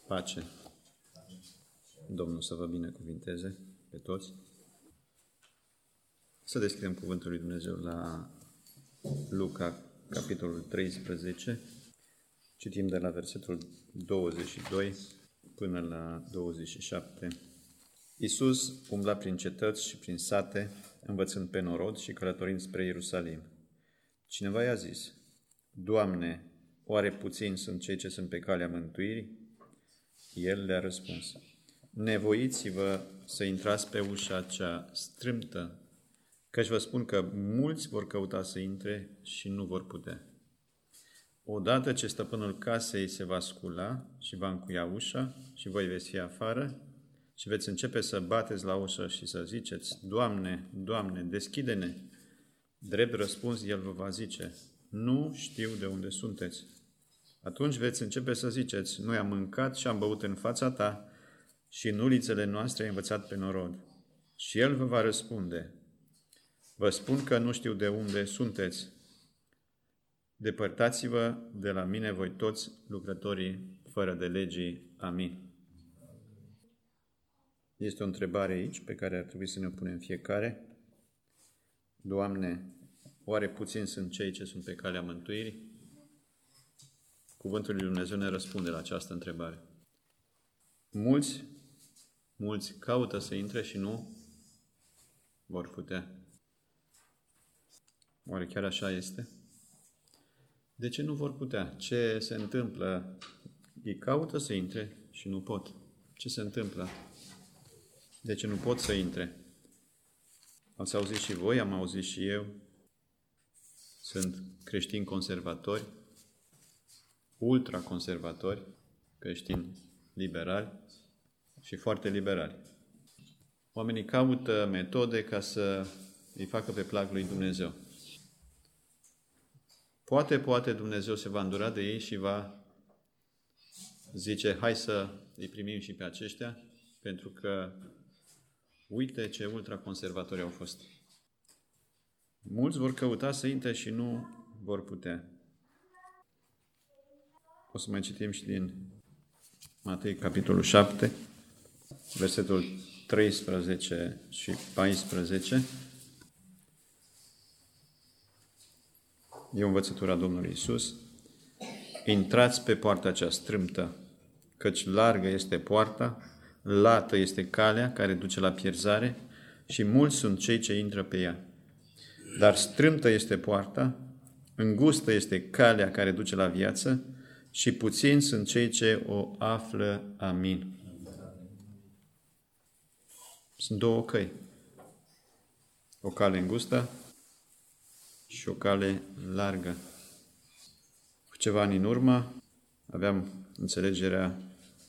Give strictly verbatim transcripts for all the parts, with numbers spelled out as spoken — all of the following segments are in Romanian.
Pace. Domnul să vă binecuvinteze pe toți. Să deschidem Cuvântul lui Dumnezeu la Luca, capitolul treisprezece. Citim de la versetul douăzeci și doi până la douăzeci și șapte. Iisus umbla prin cetăți și prin sate, învățând pe norod și călătorind spre Ierusalim. Cineva i-a zis: Doamne, oare puțini sunt cei ce sunt pe calea mântuirii? El le-a răspuns: Nevoiți-vă să intrați pe ușa cea strâmtă, căci vă spun că mulți vor căuta să intre și nu vor putea. Odată ce stăpânul casei se va scula și va încuia ușa și voi veți fi afară și veți începe să bateți la ușă și să ziceți: Doamne, Doamne, deschide-ne! Drept răspuns, El vă va zice: Nu știu de unde sunteți. Atunci veți începe să ziceți: Noi am mâncat și am băut în fața ta și în ulițele noastre ai învățat pe norod. Și El vă va răspunde: Vă spun că nu știu de unde sunteți. Depărtați-vă de la mine voi toți lucrătorii fără de legii. Amin. Este o întrebare aici pe care ar trebui să ne o punem fiecare. Doamne, oare puțini sunt cei ce sunt pe calea mântuirii? Cuvântul lui Dumnezeu ne răspunde la această întrebare. Mulți, mulți caută să intre și nu vor putea. Oare chiar așa este? De ce nu vor putea? Ce se întâmplă? Ei caută să intre și nu pot. Ce se întâmplă? De ce nu pot să intre? Ați auzit și voi, am auzit și eu. Sunt creștini conservatori, ultraconservatori, creștini liberali și foarte liberali. Oamenii caută metode ca să îi facă pe plac lui Dumnezeu. Poate, poate Dumnezeu se va îndura de ei și va zice: hai să îi primim și pe aceștia, pentru că uite ce ultraconservatori au fost. Mulți vor căuta să intre și nu vor putea. O să mai citim și din Matei, capitolul șapte, versetul treisprezece și paisprezece. E o învățătură a Domnului Iisus. Intrați pe poarta cea strâmtă, căci largă este poarta, lată este calea care duce la pierzare și mulți sunt cei ce intră pe ea. Dar strâmtă este poarta, îngustă este calea care duce la viață și puțini sunt cei ce o află. Amin. Sunt două căi. O cale îngustă și o cale largă. Cu ceva ani în urmă aveam înțelegerea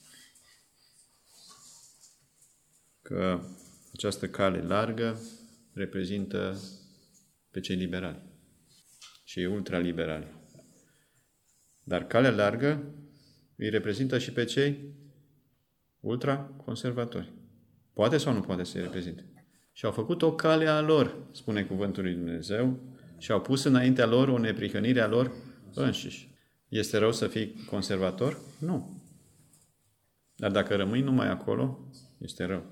că această cale largă reprezintă pe cei liberali și ultraliberali. Dar calea largă îi reprezintă și pe cei ultraconservatori. Poate sau nu poate să-i reprezinte? Și au făcut o cale a lor, spune cuvântul lui Dumnezeu, și au pus înaintea lor o neprihănire a lor înșiși. Este rău să fii conservator? Nu. Dar dacă rămâi numai acolo, este rău.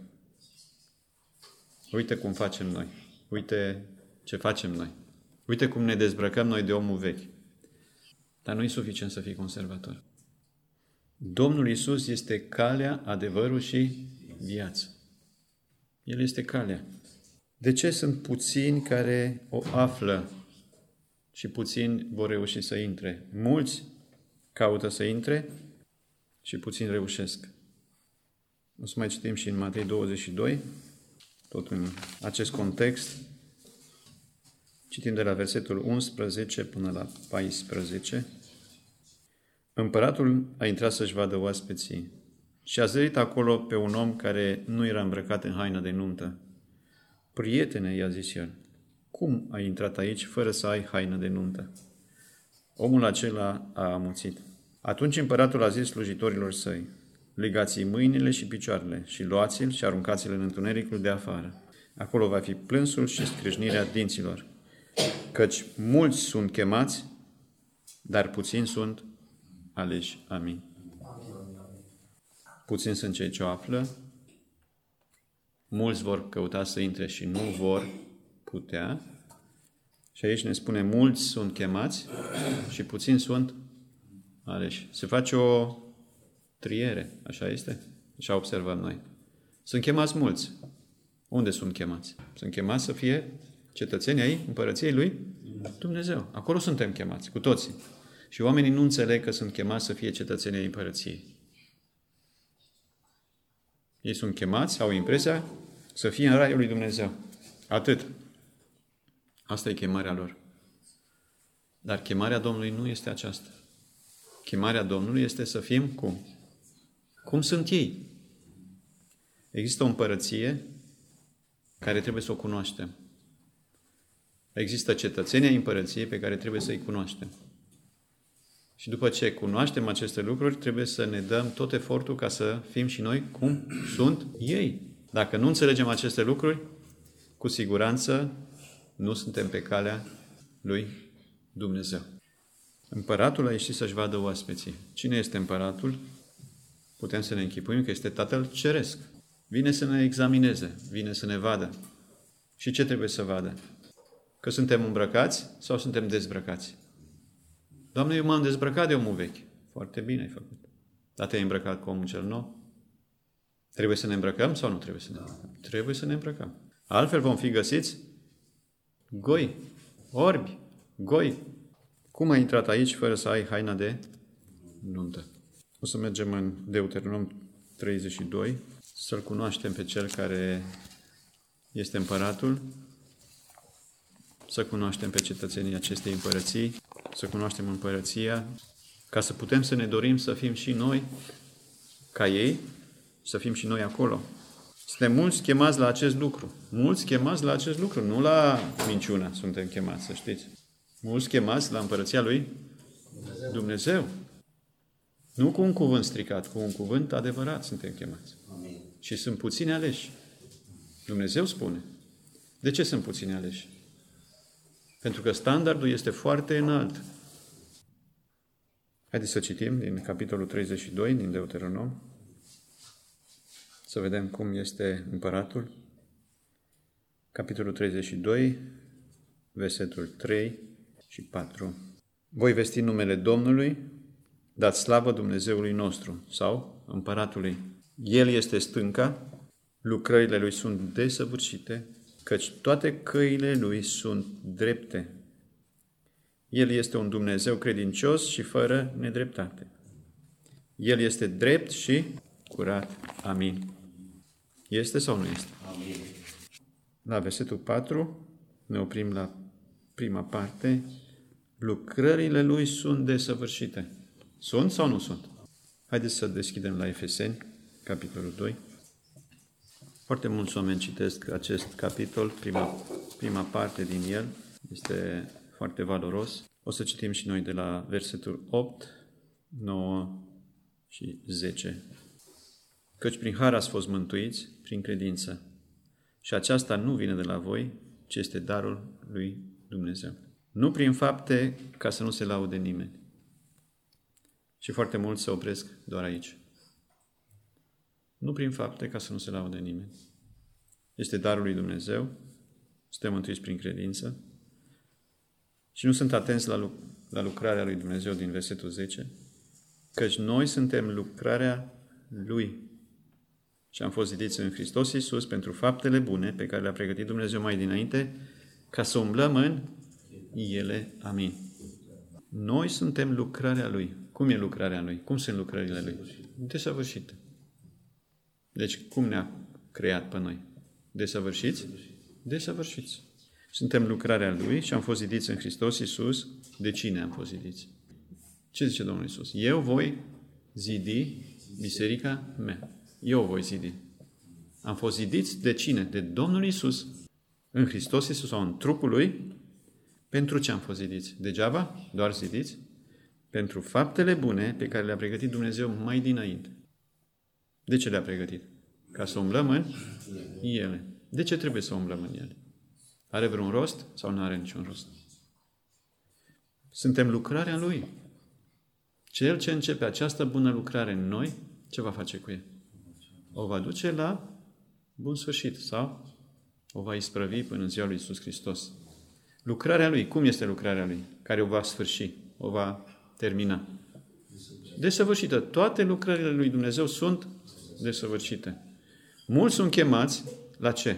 Uite cum facem noi. Uite ce facem noi. Uite cum ne dezbrăcăm noi de omul vechi. Dar nu e suficient să fii conservator. Domnul Iisus este calea, adevărul și viața. El este calea. De ce sunt puțini care o află și puțini vor reuși să intre? Mulți caută să intre și puțini reușesc. O să mai citim și în Matei douăzeci și doi, tot în acest context. Citim de la versetul unsprezece până la paisprezece. Împăratul a intrat să-și vadă oaspeții și a zărit acolo pe un om care nu era îmbrăcat în haină de nuntă. Prietene, i-a zis el, cum ai intrat aici fără să ai haină de nuntă? Omul acela a amuțit. Atunci împăratul a zis slujitorilor săi: legați-i mâinile și picioarele și luați-l și aruncați-l în întunericul de afară. Acolo va fi plânsul și scrâșnirea dinților, căci mulți sunt chemați, dar puțini sunt aleși. Amin. puțini sunt cei ce o află, mulți vor căuta să intre și nu vor putea. Și aici ne spune, mulți sunt chemați și puțini sunt aleși. Se face o triere, așa este? Așa observăm noi. Sunt chemați mulți. Unde sunt chemați? Sunt chemați să fie cetățenii ai împărăției lui Dumnezeu. Acolo suntem chemați, cu toții. Și oamenii nu înțeleg că sunt chemați să fie cetățenii ai împărăției. Ei sunt chemați, au impresia să fie în raiul lui Dumnezeu. Atât. Asta e chemarea lor. Dar chemarea Domnului nu este aceasta. Chemarea Domnului este să fim cum? Cum sunt ei. Există o împărăție care trebuie să o cunoaștem. Există cetățenii ai împărăției pe care trebuie să-i cunoaștem. Și după ce cunoaștem aceste lucruri, trebuie să ne dăm tot efortul ca să fim și noi cum sunt ei. Dacă nu înțelegem aceste lucruri, cu siguranță nu suntem pe calea lui Dumnezeu. Împăratul a ieșit să-și vadă oaspeții. Cine este împăratul? Putem să ne închipuim că este Tatăl Ceresc. Vine să ne examineze, vine să ne vadă. Și ce trebuie să vadă? Că suntem îmbrăcați sau suntem dezbrăcați? Doamne, eu m-am dezbrăcat de omul vechi. Foarte bine ai făcut. Dar te-ai îmbrăcat cu omul cel nou? Trebuie să ne îmbrăcăm sau nu trebuie să ne îmbrăcăm? Trebuie să ne îmbrăcăm. Altfel vom fi găsiți goi, orbi, goi. Cum ai intrat aici fără să ai haina de nuntă? O să mergem în Deuteronom treizeci și doi, să-L cunoaștem pe Cel care este împăratul, să cunoaștem pe cetățenii acestei împărății, să cunoaștem împărăția, ca să putem să ne dorim să fim și noi ca ei, să fim și noi acolo. Suntem mulți chemați la acest lucru. Mulți chemați la acest lucru, nu la minciună suntem chemați, să știți. Mulți chemați la împărăția lui Dumnezeu. Dumnezeu. Nu cu un cuvânt stricat, cu un cuvânt adevărat suntem chemați. Amin. Și sunt puțini aleși. Dumnezeu spune. De ce sunt puțini aleși? Pentru că standardul este foarte înalt. Haideți să citim din capitolul treizeci și doi, din Deuteronom, să vedem cum este împăratul. Capitolul treizeci și doi, versetul trei și patru. Voi vesti numele Domnului, dați slavă Dumnezeului nostru sau împăratului. El este stânca, lucrările lui sunt desăvârșite, căci toate căile lui sunt drepte. El este un Dumnezeu credincios și fără nedreptate. El este drept și curat. Amin. Este sau nu este? Amin. La versetul patru ne oprim la prima parte. Lucrările lui sunt desăvârșite. Sunt sau nu sunt? Haideți să deschidem la Efeseni, capitolul doi. Foarte mulți oameni citesc acest capitol, prima, prima parte din el. Este foarte valoros. O să citim și noi de la versetul opt, nouă și zece. Căci prin har ați fost mântuiți, prin credință. Și aceasta nu vine de la voi, ci este darul lui Dumnezeu. Nu prin fapte, ca să nu se laude nimeni. Și foarte mulți se opresc doar aici. Nu prin fapte, ca să nu se laude nimeni. Este darul lui Dumnezeu, suntem mântuiți prin credință și nu sunt atenți la, lu- la lucrarea lui Dumnezeu din versetul zece, căci noi suntem lucrarea lui și am fost zidiți în Hristos Iisus pentru faptele bune pe care le-a pregătit Dumnezeu mai dinainte, ca să umblăm în ele. Amin. Noi suntem lucrarea lui. Cum e lucrarea lui? Cum sunt lucrările lui? Desăvârșite. Deci, cum ne-a creat pe noi? Desăvârșiți? Desăvârșiți. Suntem lucrarea lui și am fost zidiți în Hristos Iisus. De cine am fost zidiți? Ce zice Domnul Iisus? Eu voi zidi biserica mea. Eu o voi zidi. Am fost zidiți de cine? De Domnul Iisus. În Hristos Iisus sau în trupul lui. Pentru ce am fost zidiți? Degeaba? Doar zidiți? Pentru faptele bune pe care le-a pregătit Dumnezeu mai dinainte. De ce le-a pregătit? Ca să umblăm în ele. De ce trebuie să umblăm în ele? Are vreun rost sau nu are niciun rost? Suntem lucrarea lui. Cel ce începe această bună lucrare în noi, ce va face cu ea? o va duce la bun sfârșit sau o va isprăvi până în ziua lui Iisus Hristos. Lucrarea Lui, cum este lucrarea Lui? Care o va sfârși, o va termina. Desăvârșită. Toate lucrările Lui Dumnezeu sunt desăvârșite. Mulți sunt chemați la ce?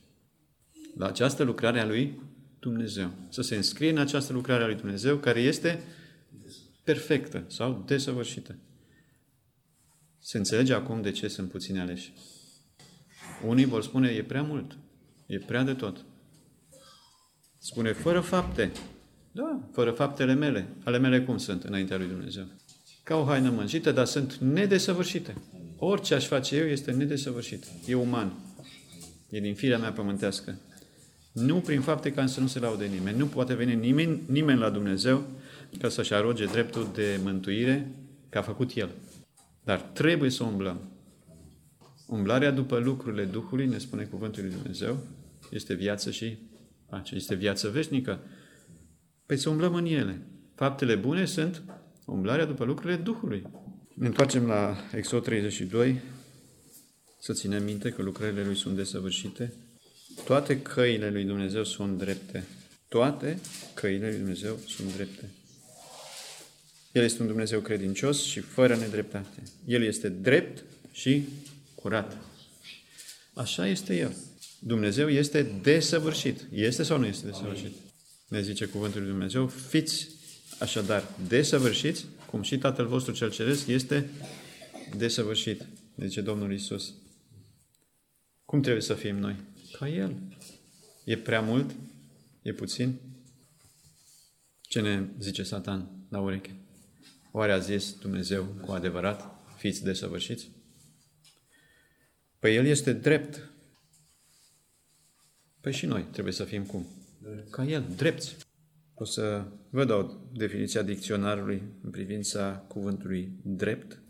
La această lucrare a Lui Dumnezeu. Să se înscrie în această lucrare a Lui Dumnezeu care este perfectă sau desăvârșită. Se înțelege acum de ce sunt puțini aleși. Unii vor spune, e prea mult, e prea de tot. Spune, fără fapte. Da, fără faptele mele. Ale mele cum sunt înaintea lui Dumnezeu? Ca o haină mânjită, dar sunt nedesăvârșite. Orice aș face eu este nedesăvârșit. E uman. E din firea mea pământească. Nu prin fapte ca să nu se laude nimeni. Nu poate veni nimeni, nimeni la Dumnezeu ca să-și aroge dreptul de mântuire că a făcut El. Dar trebuie să umblăm. Umblarea după lucrurile Duhului, ne spune cuvântul lui Dumnezeu, este viață și pace. Este viață veșnică. Păi să umblăm în ele. Faptele bune sunt umblarea după lucrurile Duhului. Ne întoarcem la Exod treizeci și doi, să ținem minte că lucrările Lui sunt desăvârșite. Toate căile lui Dumnezeu sunt drepte. Toate căile lui Dumnezeu sunt drepte. El este un Dumnezeu credincios și fără nedreptate. El este drept și curat. Așa este El. Dumnezeu este desăvârșit. Este sau nu este desăvârșit? Ne zice cuvântul lui Dumnezeu, fiți așadar desăvârșiți, cum și Tatăl vostru cel Ceresc este desăvârșit. Ne zice Domnul Iisus. Cum trebuie să fim noi? Ca El. E prea mult? E puțin? Ce ne zice Satan la ureche? Oare a zis Dumnezeu cu adevărat, fiți desăvârșiți? Păi El este drept. Păi și noi trebuie să fim cum? Ca El, drepți. O să vă dau definiția dicționarului în privința cuvântului drept.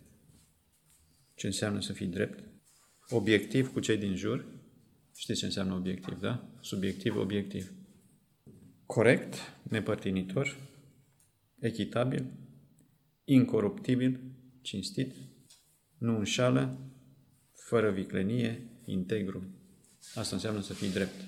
Ce înseamnă să fii drept? Obiectiv cu cei din jur. Știți ce înseamnă obiectiv, da? Subiectiv, obiectiv. Corect, nepărtinitor, echitabil, incoruptibil, cinstit, nu înșală, fără viclenie, integru. Asta înseamnă să fii drept.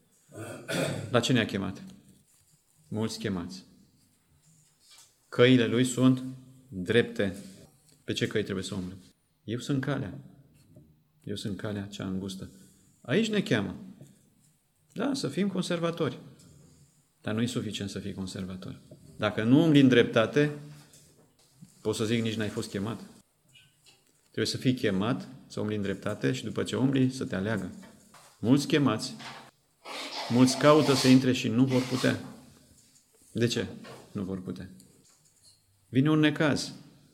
La ce ne-a chemat? Mulți chemați. Căile Lui sunt drepte. Pe ce căi trebuie să umblăm? Eu sunt calea. Eu sunt calea cea îngustă. Aici ne cheamă. Da, să fim conservatori. Dar nu e suficient să fii conservator. Dacă nu umbli în dreptate, pot să zic, nici n-ai fost chemat. Trebuie să fii chemat, să umbli în dreptate și după ce umbli, să te aleagă. Mulți chemați, mulți caută să intre și nu vor putea. De ce nu vor putea? Vine un necaz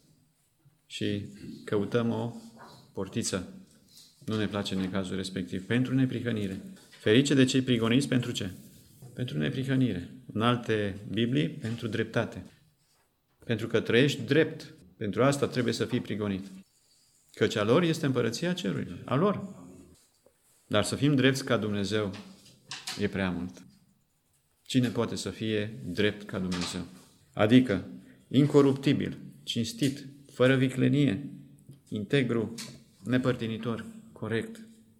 și căutăm o portiță. Nu ne place necazul respectiv. Pentru neprihănire. Ferice de cei prigoniți pentru ce? Pentru neprihănire. În alte Biblii, pentru dreptate. Pentru că trăiești drept. Pentru asta trebuie să fii prigonit. Căci a lor este împărăția cerurilor. A lor. Dar să fim drepți ca Dumnezeu e prea mult. Cine poate să fie drept ca Dumnezeu? Adică incoruptibil, cinstit, fără viclenie, integru, nepărtinitor, corect.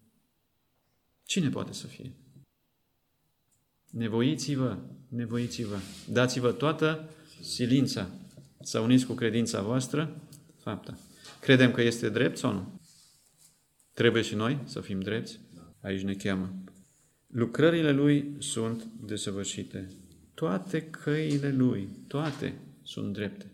Cine poate să fie? Nevoiți-vă, nevoiți-vă, dați-vă toată silința să uniți cu credința voastră fapta. Credem că este drept sau nu? Trebuie și noi să fim drepți? Aici ne cheamă. Lucrările Lui sunt desăvârșite. Toate căile Lui, toate sunt drepte.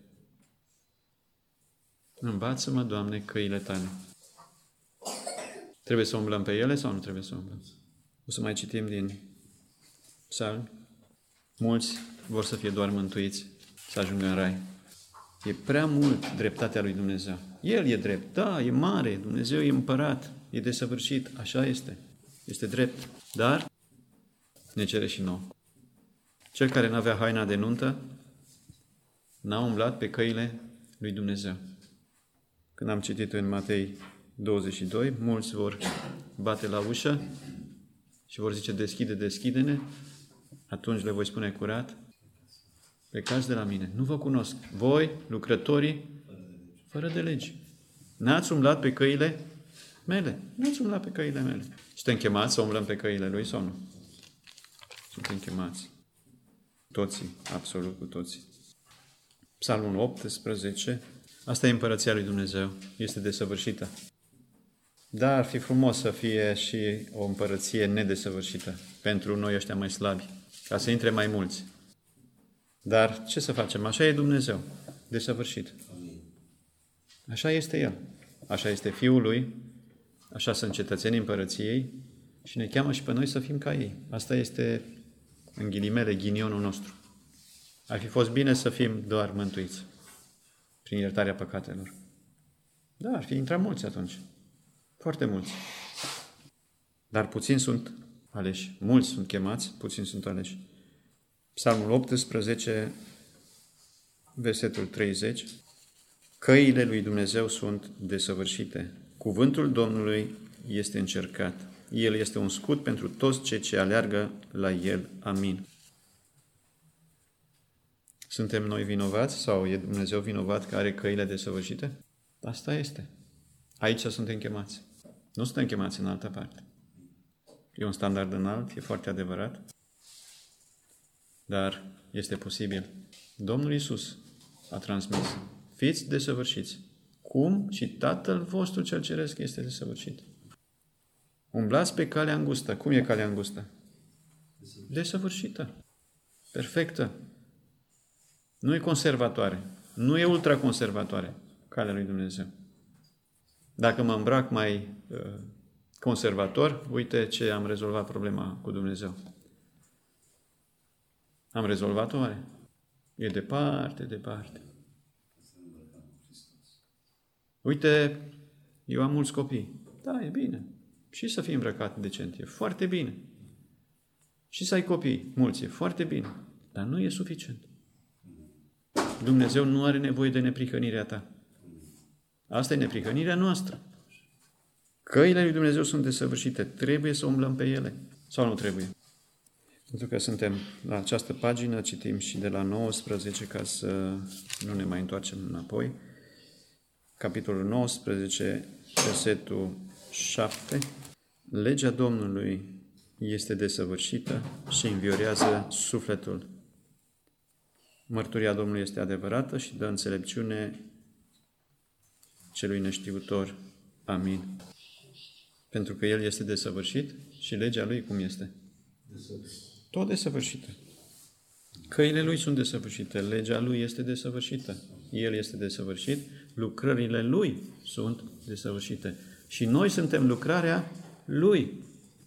Învață-mă, Doamne, căile Tale. Trebuie să umblăm pe ele sau nu trebuie să umblăm? O să mai citim din Psalmi. Mulți vor să fie doar mântuiți, să ajungă în rai. E prea mult dreptatea lui Dumnezeu. El e drept, da, e mare, Dumnezeu e împărat, e desăvârșit, așa este. Este drept, dar ne cere și nouă. Cel care n-avea haina de nuntă n-a umblat pe căile lui Dumnezeu. Când am citit în Matei douăzeci și doi, mulți vor bate la ușă și vor zice, deschide, deschide-ne, atunci le voi spune curat, plecați de la mine, nu vă cunosc. Voi, lucrătorii, fără de legi. N-ați umblat pe căile mele. Nu-ți umbla pe căile mele. Suntem chemați să umblăm pe căile Lui sau nu? Suntem chemați. Toții, absolut cu toții. Psalmul optsprezece. Asta e împărăția lui Dumnezeu. Este desăvârșită. Da, ar fi frumos să fie și o împărăție nedesăvârșită pentru noi ăștia mai slabi, ca să intre mai mulți. Dar ce să facem? Așa e Dumnezeu, desăvârșit. Așa este El. Așa este Fiul Lui, așa sunt cetățenii împărăției și ne cheamă și pe noi să fim ca ei. Asta este, în ghilimele, ghinionul nostru. Ar fi fost bine să fim doar mântuiți prin iertarea păcatelor. Da, ar fi intrat mulți atunci. Foarte mulți. Dar puțini sunt aleși. Mulți sunt chemați, puțini sunt aleși. Psalmul optsprezece, versetul treizeci. Căile lui Dumnezeu sunt desăvârșite. Cuvântul Domnului este încercat. El este un scut pentru toți cei ce aleargă la El. Amin. Suntem noi vinovați sau e Dumnezeu vinovat că are căile desăvârșite? Asta este. Aici suntem chemați. Nu suntem chemați în altă parte. E un standard înalt, e foarte adevărat, dar este posibil. Domnul Iisus a transmis: fiți desăvârșiți, cum și Tatăl vostru cel ceresc este desăvârșit. Umblați pe calea îngustă. Cum e calea îngustă? Desăvârșită. Perfectă. Nu e conservatoare. Nu e ultraconservatoare calea lui Dumnezeu. Dacă mă îmbrac mai uh, conservator, uite ce am rezolvat problema cu Dumnezeu. Am rezolvat-o, oare? E departe, departe. Uite, eu am mulți copii. Da, e bine. Și să fii îmbrăcat decent. E foarte bine. Și să ai copii mulți. E foarte bine. Dar nu e suficient. Dumnezeu nu are nevoie de neprihănirea ta. Asta e neprihănirea noastră. Căile lui Dumnezeu sunt desăvârșite. Trebuie să umblăm pe ele. Sau nu trebuie? Pentru că suntem la această pagină, citim și de la nouăsprezece ca să nu ne mai întoarcem înapoi. Capitolul nouăsprezece, versetul șapte. Legea Domnului este desăvârșită și înviorează sufletul. Mărturia Domnului este adevărată și dă înțelepciune celui neștiutor. Amin. Pentru că El este desăvârșit și legea Lui cum este? Tot desăvârșită. Căile Lui sunt desăvârșite, legea Lui este desăvârșită. El este desăvârșit, lucrările Lui sunt desăvârșite. Și noi suntem lucrarea Lui.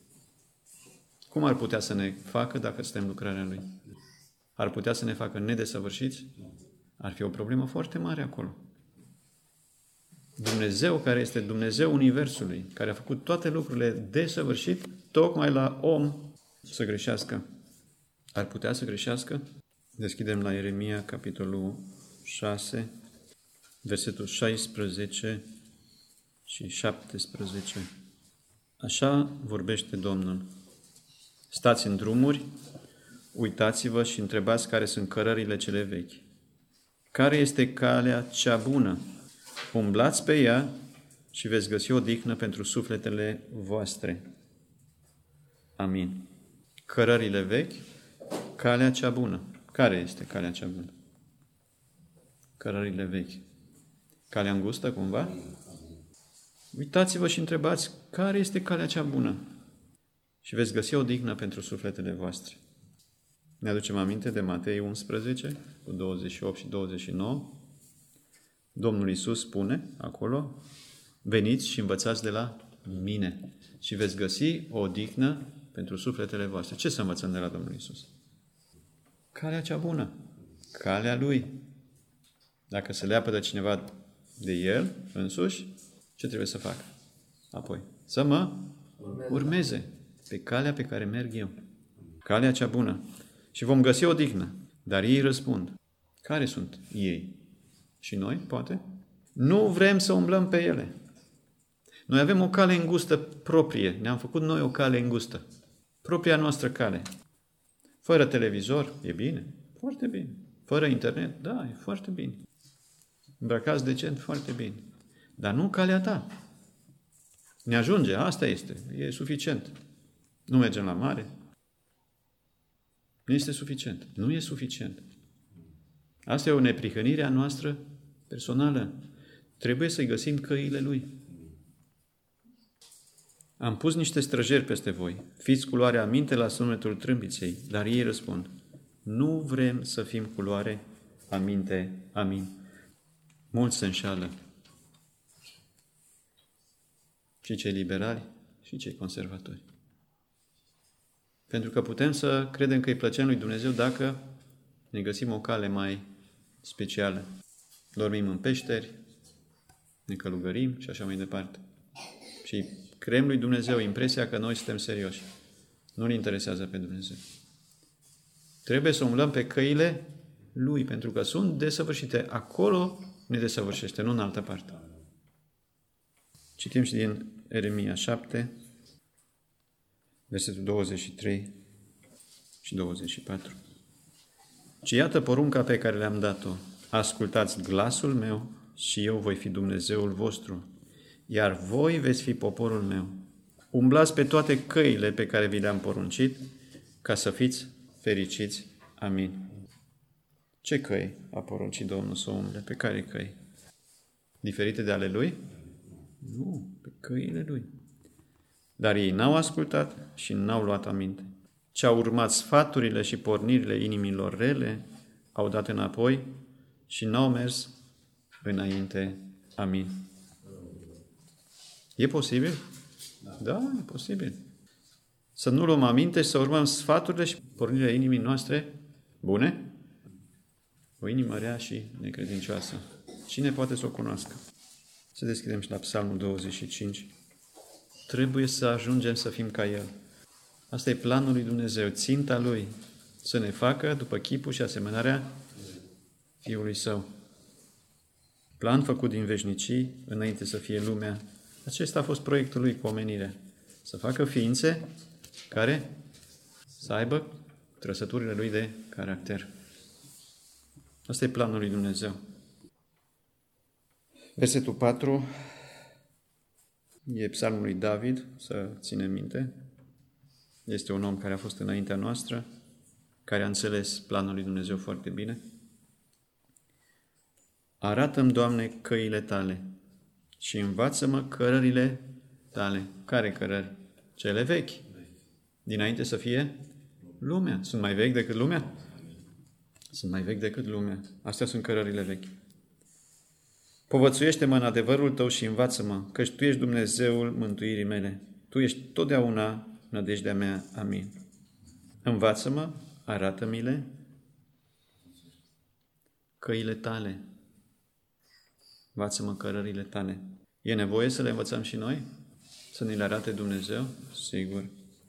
Cum ar putea să ne facă dacă suntem lucrarea Lui? Ar putea să ne facă nedesăvârșiți? Ar fi o problemă foarte mare acolo. Dumnezeu, care este Dumnezeu Universului, care a făcut toate lucrurile desăvârșit, tocmai la om să greșească. Ar putea să greșească? Deschidem la Ieremia, capitolul șase, versetul șaisprezece și șaptesprezece. Așa vorbește Domnul. Stați în drumuri, uitați-vă și întrebați care sunt cărările cele vechi. Care este calea cea bună? Umblați pe ea și veți găsi odihnă pentru sufletele voastre. Amin. Cărările vechi, calea cea bună. Care este calea cea bună? Cărările vechi. Calea îngustă, cumva? Uitați-vă și întrebați care este calea cea bună și veți găsi odihnă pentru sufletele voastre. Ne aducem aminte de Matei unsprezece, cu douăzeci și opt și douăzeci și nouă. Domnul Iisus spune acolo: veniți și învățați de la mine și veți găsi o odihnă pentru sufletele voastre. Ce să învățăm de la Domnul Iisus? Calea cea bună, calea Lui. Dacă se leapă de cineva de El însuși, ce trebuie să facă? Apoi, să mă urmeze pe calea pe care merg eu. Calea cea bună. Și vom găsi o odihnă. Dar ei răspund. Care sunt ei? Și noi, poate? Nu vrem să umblăm pe ele. Noi avem o cale îngustă proprie. Ne-am făcut noi o cale îngustă. Propria noastră cale. Fără televizor, e bine? Foarte bine. Fără internet? Da, e foarte bine. Îmbrăcați decent? Foarte bine. Dar nu calea ta. Ne ajunge, asta este, e suficient. Nu mergem la mare. Nu este suficient. Nu e suficient. Asta e o neprihănire a noastră personală. Trebuie să-i găsim căile Lui. Am pus niște străjeri peste voi. Fiți cu luarea aminte la sunetul trâmbiței, dar ei răspund: nu vrem să fim cu luare aminte. Amin. Mulți se înșală. Și cei liberali și cei conservatori. Pentru că putem să credem că îi plăcem lui Dumnezeu dacă ne găsim o cale mai specială. Dormim în peșteri, ne călugărim și așa mai departe. Și creăm lui Dumnezeu impresia că noi suntem serioși. Nu-L interesează pe Dumnezeu. Trebuie să umblăm pe căile Lui, pentru că sunt desăvârșite. Acolo ne desăvârșește, nu în altă parte. Citim și din Ieremia șapte, versetul douăzeci și trei și douăzeci și patru. Ci iată porunca pe care le-am dat-o. Ascultați glasul meu și eu voi fi Dumnezeul vostru, iar voi veți fi poporul meu. Umblați pe toate căile pe care vi le-am poruncit, ca să fiți fericiți. Amin. Ce căi a poruncit Domnul să umble? Pe care căi? Diferite de ale Lui? Nu, pe căile Lui. Dar ei n-au ascultat și n-au luat aminte. Ce au urmat sfaturile și pornirile inimilor rele, au dat înapoi și n-au mers înainte. Amin. E posibil? Da, e posibil. Să nu luăm aminte și să urmăm sfaturile și pornirile inimii noastre bune? O inimă rea și necredincioasă. Cine poate să o cunoască? Să deschidem și la Psalmul douăzeci și cinci. Trebuie să ajungem să fim ca El. Asta e planul lui Dumnezeu, ținta Lui, să ne facă după chipul și asemănarea Fiului Său. Plan făcut din veșnicii, înainte să fie lumea. Acesta a fost proiectul Lui cu omenirea. Să facă ființe care să aibă trăsăturile Lui de caracter. Asta e planul lui Dumnezeu. Versetul patru e psalmul lui David, să ținem minte. Este un om care a fost înaintea noastră, care a înțeles planul lui Dumnezeu foarte bine. Arată-mi, Doamne, căile Tale și învață-mă cărările Tale. Care cărări? Cele vechi. Dinainte să fie lumea. Sunt mai vechi decât lumea? Sunt mai vechi decât lumea. Astea sunt cărările vechi. Povățuiește-mă în adevărul Tău și învață-mă, căci Tu ești Dumnezeul mântuirii mele. Tu ești totdeauna nădejdea mea. Amin. Învață-mă, arată-mi-le, căile Tale. Învață-mă cărările Tale. E nevoie să le învățăm și noi? Să ne le arate Dumnezeu? Sigur.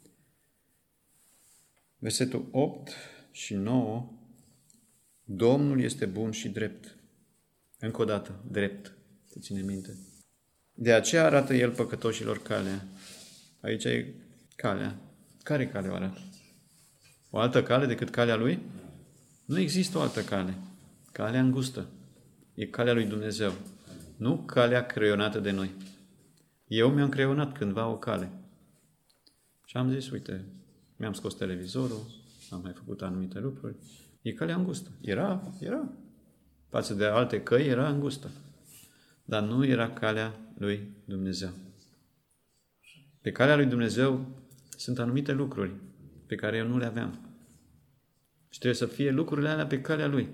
Versetul opt și nouă. Domnul este bun și drept. Încă o dată, drept. Să ține minte. De aceea arată El păcătoșilor calea. Aici e calea. Care cale o arată? O altă cale decât calea Lui? Nu există o altă cale. Calea îngustă. E calea lui Dumnezeu. Nu calea creionată de noi. Eu mi-am creionat cândva o cale. Și am zis, uite, mi-am scos televizorul, am mai făcut anumite lucruri. E calea îngustă. Era, era. Față de alte căi era îngustă. Dar nu era calea lui Dumnezeu. Pe calea lui Dumnezeu sunt anumite lucruri pe care eu nu le aveam. Și trebuie să fie lucrurile alea pe calea Lui.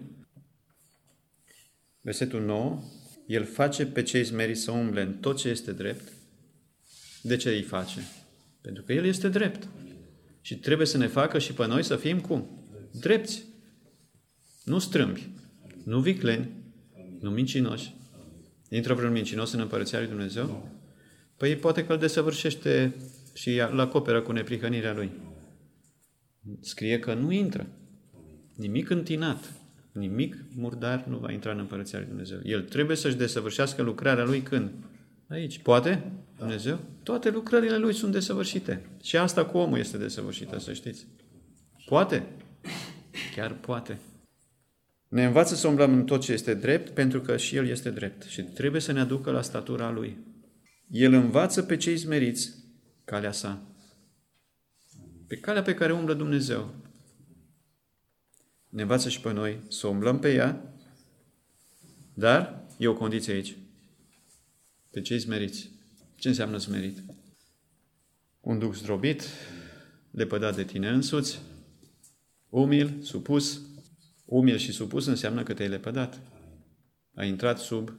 Versetul nouă. El face pe cei smeriți să umble în tot ce este drept. De ce îi face? Pentru că El este drept. Și trebuie să ne facă și pe noi să fim cum? Drepți. Nu strâmbi, nu vicleni, nu mincinoși. Intră vreun mincinos în Împărăția lui Dumnezeu? Păi poate că îl desăvârșește și îl acoperă cu neprihănirea lui. Scrie că nu intră. Nimic întinat, nimic murdar nu va intra în Împărăția lui Dumnezeu. El trebuie să-și desăvârșească lucrarea lui când? Aici. Poate? Dumnezeu? Toate lucrările lui sunt desăvârșite. Și asta cu omul este desăvârșită, să știți. Poate? Chiar poate. Ne învață să umblăm în tot ce este drept, pentru că și El este drept. Și trebuie să ne aducă la statura Lui. El învață pe cei smeriți calea sa. Pe calea pe care umblă Dumnezeu. Ne învață și pe noi să umblăm pe ea, dar e o condiție aici. Pe cei smeriți. Ce înseamnă smerit? Un duh zdrobit, lepădat de tine însuți, umil, supus. Umil și supus înseamnă că te-ai lepădat. Ai intrat sub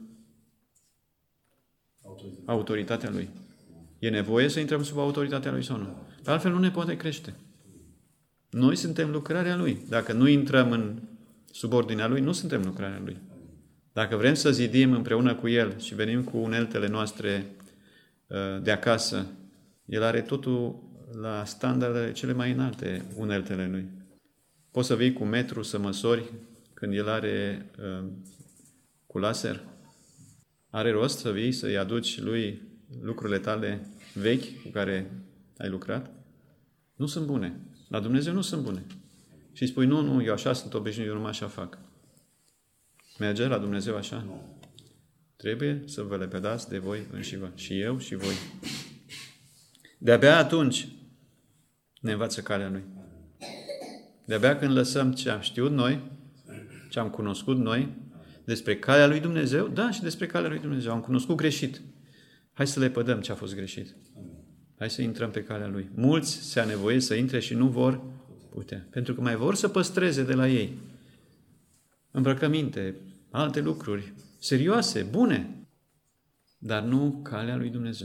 autoritatea Lui. E nevoie să intrăm sub autoritatea Lui sau nu? Altfel nu ne poate crește. Noi suntem lucrarea Lui. Dacă nu intrăm în subordinea Lui, nu suntem lucrarea Lui. Dacă vrem să zidim împreună cu El și venim cu uneltele noastre de acasă, El are totul la standardele cele mai înalte, uneltele Lui. Poți să vii cu metru să măsori când El are uh, cu laser? Are rost să vii să-i aduci Lui lucrurile tale vechi cu care ai lucrat? Nu sunt bune. La Dumnezeu nu sunt bune. Și spui, nu, nu, eu așa sunt obișnuit, eu numai așa fac. Merge la Dumnezeu așa? Trebuie să vă lepădați de voi înșivă. Și eu și voi. De-abia atunci ne învață calea Lui. De-abia când lăsăm ce am știut noi, ce am cunoscut noi, despre calea lui Dumnezeu, da, și despre calea lui Dumnezeu. Am cunoscut greșit. Hai să lepădăm ce a fost greșit. Hai să intrăm pe calea Lui. Mulți se a nevoie să intre și nu vor putea. Pentru că mai vor să păstreze de la ei îmbrăcăminte, alte lucruri serioase, bune, dar nu calea lui Dumnezeu.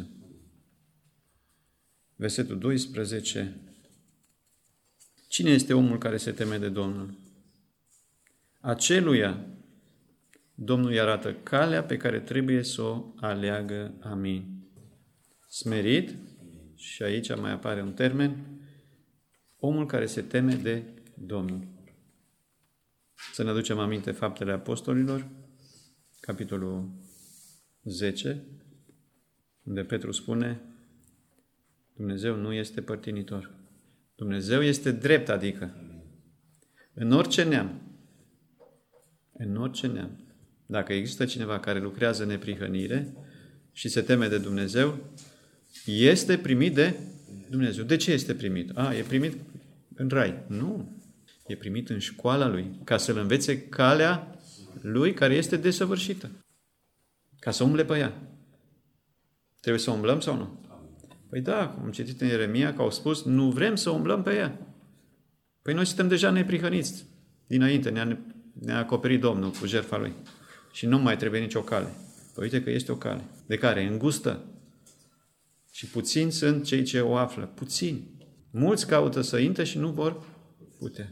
Versetul doisprezece. Cine este omul care se teme de Domnul? Aceluia Domnul îi arată calea pe care trebuie să o aleagă. Amin. Smerit, și aici mai apare un termen, omul care se teme de Domnul. Să ne aducem aminte Faptele Apostolilor, capitolul zece, unde Petru spune, Dumnezeu nu este părtinitor. Dumnezeu este drept, adică în orice neam, în orice neam, dacă există cineva care lucrează în neprihănire și se teme de Dumnezeu, este primit de Dumnezeu. De ce este primit? A, e primit în rai. Nu. E primit în școala Lui, ca să-L învețe calea Lui care este desăvârșită. Ca să umble pe ea. Trebuie să umblăm sau nu? Păi da, am citit în Ieremia că au spus, nu vrem să umblăm pe ea. Păi noi suntem deja neprihăniți. Dinainte ne-a, ne-a acoperit Domnul cu jertfa Lui. Și nu mai trebuie nicio cale. Păi uite că este o cale. De care? Îngustă. Și puțini sunt cei ce o află. Puțini. Mulți caută să intre și nu vor putea.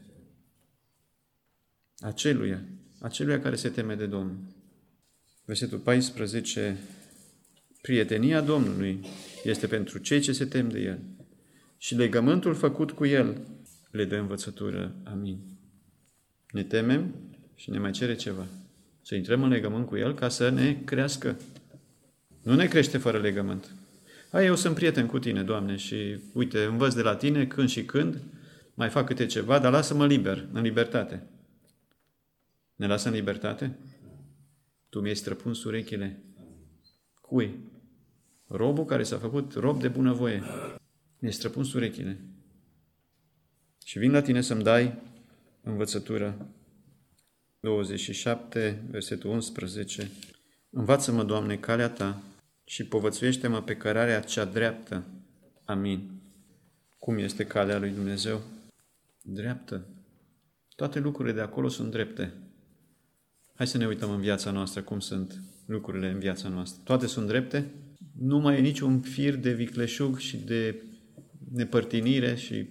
Aceluia. Aceluia care se teme de Domnul. Versetul paisprezece. Prietenia Domnului este pentru cei ce se tem de El. Și legământul făcut cu El le dă învățătură. Amin. Ne temem și ne mai cere ceva. Să intrăm în legământ cu El ca să ne crească. Nu ne crește fără legământ. Hai, eu sunt prieten cu tine, Doamne, și uite, învăț de la tine când și când, mai fac câte ceva, dar lasă-mă liber, în libertate. Ne lasă în libertate? Tu mi-ai străpuns urechile. Cui? Robul care s-a făcut rob de bunăvoie. Mi-ai străpuns urechile. Și vin la tine să-mi dai învățătură. douăzeci și șapte, versetul unsprezece. Învață-mă, Doamne, calea Ta și povățuiește-mă pe cărarea cea dreaptă. Amin. Cum este calea lui Dumnezeu? Dreaptă. Toate lucrurile de acolo sunt drepte. Hai să ne uităm în viața noastră cum sunt lucrurile în viața noastră. Toate sunt drepte? Nu mai e niciun fir de vicleșug și de nepărtinire și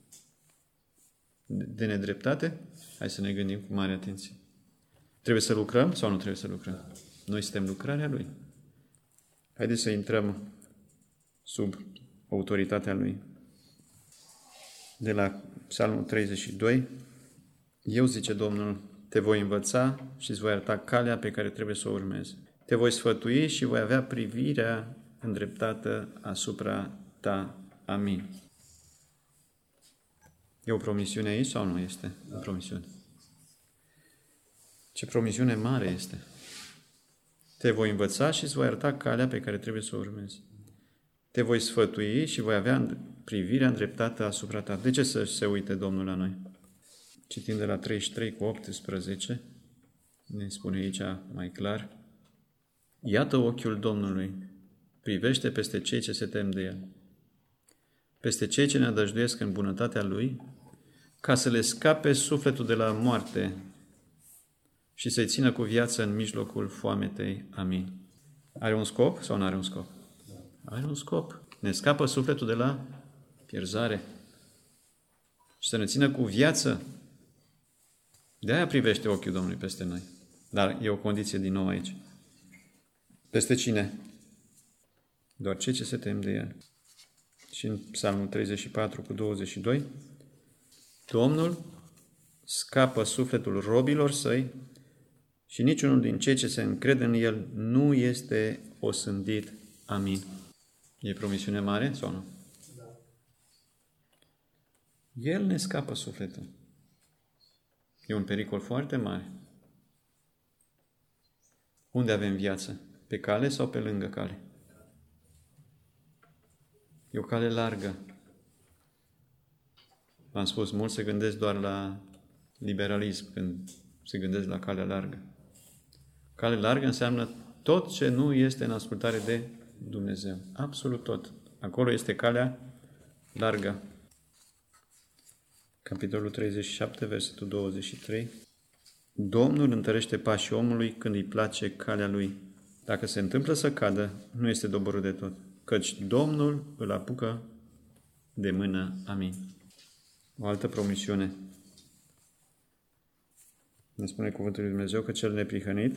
de nedreptate? Hai să ne gândim cu mare atenție. Trebuie să lucrăm sau nu trebuie să lucrăm? Noi suntem lucrarea Lui. Haideți să intrăm sub autoritatea Lui. De la Psalmul treizeci și doi, eu, zice Domnul, te voi învăța și îți voi arăta calea pe care trebuie să o urmezi. Te voi sfătui și voi avea privirea îndreptată asupra ta. Amin. E o promisiune aici sau nu este o promisiune? Ce promisiune mare este! Te voi învăța și îți voi arăta calea pe care trebuie să o urmezi. te voi sfătui și voi avea privirea îndreptată asupra ta. De ce să se uite Domnul la noi? Citim de la treizeci și trei cu optsprezece, ne spune aici mai clar. Iată ochiul Domnului, privește peste cei ce se tem de El, peste cei ce ne nădăjduiesc în bunătatea Lui, ca să le scape sufletul de la moarte și să-i țină cu viață în mijlocul foametei. Amin. Are un scop sau nu are un scop? Are un scop. Ne scapă sufletul de la pierzare și să ne țină cu viață. De-aia privește ochiul Domnului peste noi. Dar e o condiție din nou aici. Peste cine? Doar cei ce se tem de El. Și în Psalmul treizeci și patru cu douăzeci și doi, Domnul scapă sufletul robilor săi și niciunul din cei ce se încred în El nu este osândit. Amin. E promisiune mare sau nu? Da. El ne scapă sufletul. E un pericol foarte mare. Unde avem viață? Pe cale sau pe lângă cale? E o cale largă. V-am spus, mulți se gândesc doar la liberalism când se gândesc la calea largă. Cale largă înseamnă tot ce nu este în ascultare de Dumnezeu. Absolut tot. Acolo este calea largă. Capitolul treizeci și șapte, versetul douăzeci și trei. Domnul întărește pașii omului când îi place calea lui. Dacă se întâmplă să cadă, nu este doborât de tot, căci Domnul îl apucă de mână. Amin. O altă promisiune. Ne spune cuvântul lui Dumnezeu că cel neprihănit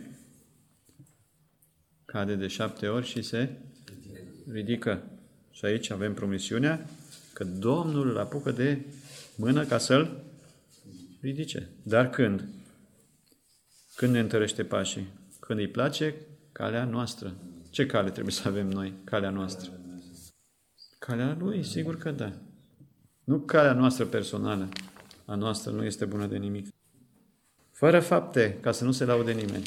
cade de șapte ori și se ridică. Și aici avem promisiunea că Domnul îl apucă de mână ca să-l ridice. Dar când? Când ne întărește pașii? Când îi place calea noastră. Ce cale trebuie să avem noi? Calea noastră. Calea lui? Sigur că da. Nu calea noastră personală. A noastră nu este bună de nimic. Fără fapte, ca să nu se laude nimeni.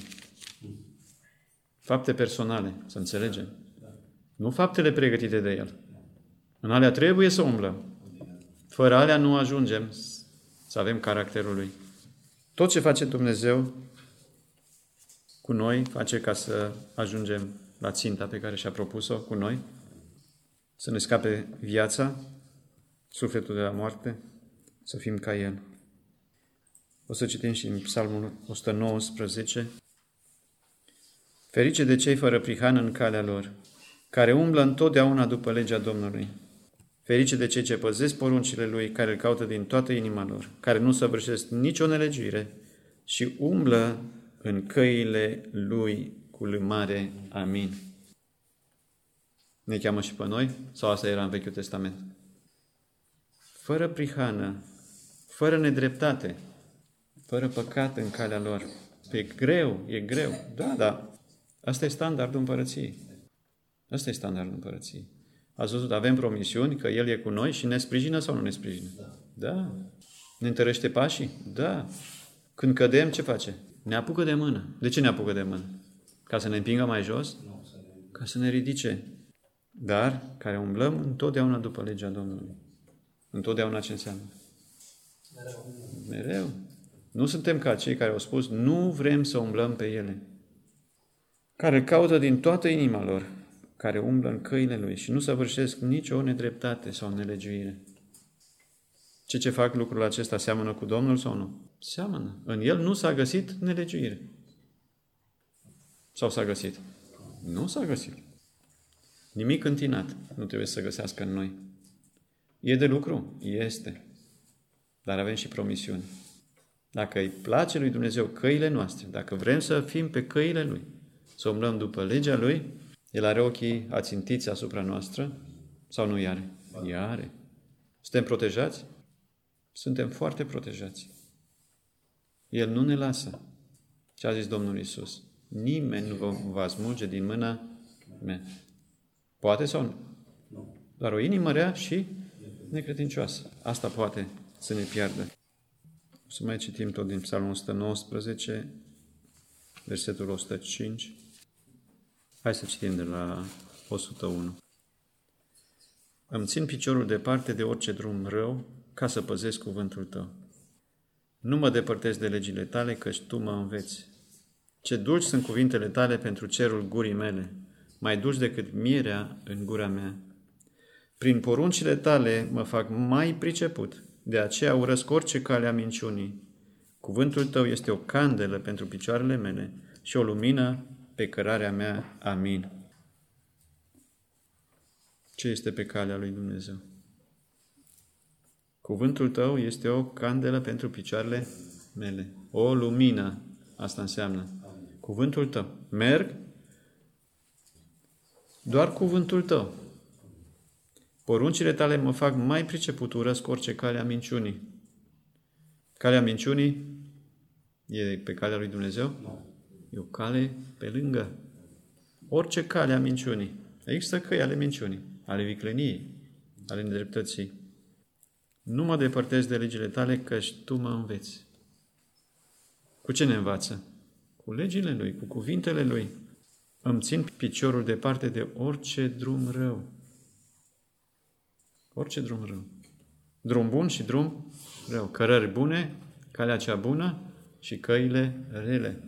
Fapte personale, să înțelegem. Nu faptele pregătite de El. În alea trebuie să umblăm. Fără alea nu ajungem să avem caracterul Lui. Tot ce face Dumnezeu cu noi face ca să ajungem la ținta pe care și-a propus-o cu noi, să ne scape viața, sufletul de la moarte, să fim ca El. O să citim și în Psalmul o sută nouăsprezece. Ferice de cei fără prihană în calea lor, care umblă întotdeauna după legea Domnului. Ferice de cei ce păzesc poruncile Lui, care îl caută din toată inima lor, care nu săvârșesc nicio nelegiuire și umblă în căile Lui cu lămare. Amin. Ne cheamă și pe noi? Sau asta era în Vechiul Testament? Fără prihană, fără nedreptate, fără păcat în calea lor. E greu, e greu. Da, da. Asta e standardul împărăției. Asta e standardul împărăției. Ați văzut, avem promisiuni că El e cu noi și ne sprijină sau nu ne sprijină? Da. Da. Ne întărește pașii? Da. Când cădem, ce face? Ne apucă de mână. De ce ne apucă de mână? Ca să ne împingă mai jos? Ca să ne ridice. Dar care umblăm întotdeauna după legea Domnului. Întotdeauna ce înseamnă? Mereu. Mereu. Nu suntem ca cei care au spus, nu vrem să umblăm pe ele. Care caută din toată inima lor, care umblă în căile Lui și nu săvârșesc nicio nedreptate sau nelegiuire. Ce ce fac lucrul acesta seamănă cu Domnul sau nu? Seamănă. În El nu s-a găsit nelegiuire. Sau s-a găsit? Nu s-a găsit. Nimic întinat nu trebuie să se găsească în noi. E de lucru? Este. Dar avem și promisiuni. Dacă îi place lui Dumnezeu căile noastre, dacă vrem să fim pe căile Lui, să umblăm după legea Lui, El are ochii ațintiți asupra noastră sau nu i are? I are. Suntem protejați? Suntem foarte protejați. El nu ne lasă. Ce a zis Domnul Iisus? Nimeni nu vă va smulge din mâna mea. Poate sau nu? Doar o inimă rea și necredincioasă. Asta poate să ne piardă. O să mai citim tot din Psalmul o sută nouăsprezece, versetul o sută cinci. Hai să citim de la o sută unu. Îmi țin piciorul departe de orice drum rău, ca să păzesc cuvântul tău. Nu mă depărtez de legile tale, căci tu mă înveți. Ce dulci sunt cuvintele tale pentru cerul gurii mele, mai dulci decât mierea în gura mea. Prin poruncile tale mă fac mai priceput, de aceea urăsc orice cale a minciunii. Cuvântul tău este o candelă pentru picioarele mele și o lumină pe cărarea mea. Amin. Ce este pe calea lui Dumnezeu? Cuvântul tău este o candelă pentru picioarele mele. O lumină, asta înseamnă. Cuvântul tău. Merg doar cuvântul tău. Poruncile tale mă fac mai priceput, urăsc orice cale a minciunii. Calea minciunii e pe calea lui Dumnezeu? E o cale pe lângă. Orice cale a minciunii. Există căi ale minciunii, ale vicleniei, ale nedreptății. Nu mă depărtez de legile tale, căci tu mă înveți. Cu ce ne învață? Cu legile lui, cu cuvintele lui. Îmi țin piciorul departe de orice drum rău. Orice drum rău. Drum bun și drum rău. Cărări bune, calea cea bună și căile rele.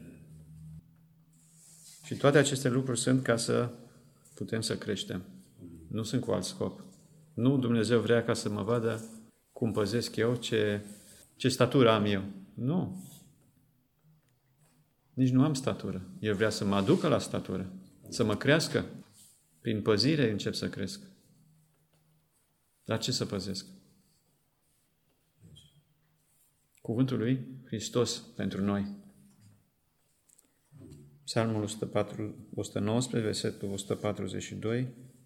Și toate aceste lucruri sunt ca să putem să creștem. Nu sunt cu alt scop. Nu Dumnezeu vrea ca să mă vadă cum păzesc eu, ce, ce statură am eu. Nu. Nici nu am statură. El vrea să mă aducă la statură, să mă crească. Prin păzire încep să cresc. Dar ce să păzesc? Cuvântul lui Hristos pentru noi. Psalmul o sută nouăsprezece, versetul o sută patruzeci și doi.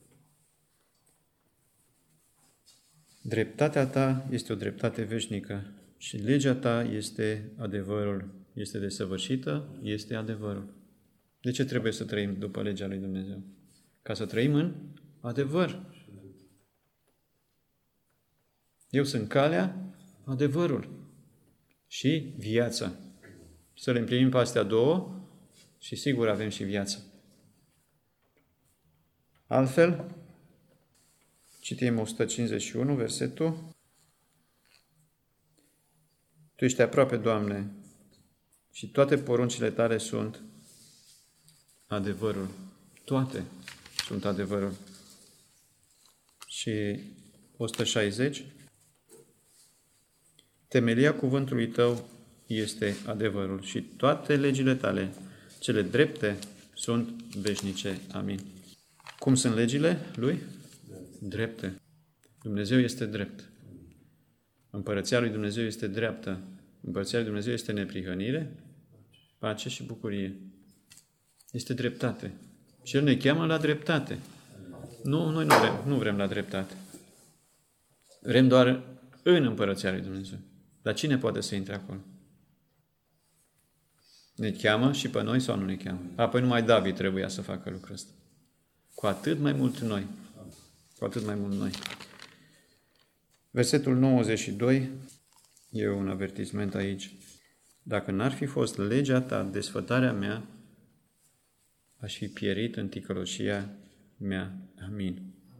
Dreptatea ta este o dreptate veșnică și legea ta este adevărul. Este desăvârșită, este adevărul. De ce trebuie să trăim după legea lui Dumnezeu? Ca să trăim în adevăr. Eu sunt calea, adevărul și viața. Să le împlinim pe astea două și sigur avem și viață. Altfel, citim o sută cincizeci și unu, versetul. Tu ești aproape, Doamne, și toate poruncile tale sunt adevărul. Toate sunt adevărul. Și o sută șaizeci. Temelia cuvântului tău este adevărul și toate legile tale, cele drepte, sunt veșnice. Amin. Cum sunt legile lui? Drepte. Dumnezeu este drept. Împărăția lui Dumnezeu este dreaptă. Împărăția lui Dumnezeu este neprihănire, pace și bucurie. Este dreptate. Și El ne cheamă la dreptate. Nu, noi nu vrem, nu vrem la dreptate. Vrem doar în Împărăția lui Dumnezeu. Dar cine poate să intre acolo? Ne cheamă și pe noi sau nu ne cheamă? Apoi numai David trebuia să facă lucrul ăsta. Cu atât mai mult noi. Cu atât mai mult noi. Versetul nouăzeci și doi e un avertisment aici. Dacă n-ar fi fost legea ta, desfătarea mea, aș fi pierit în ticăloșia mea. Amin.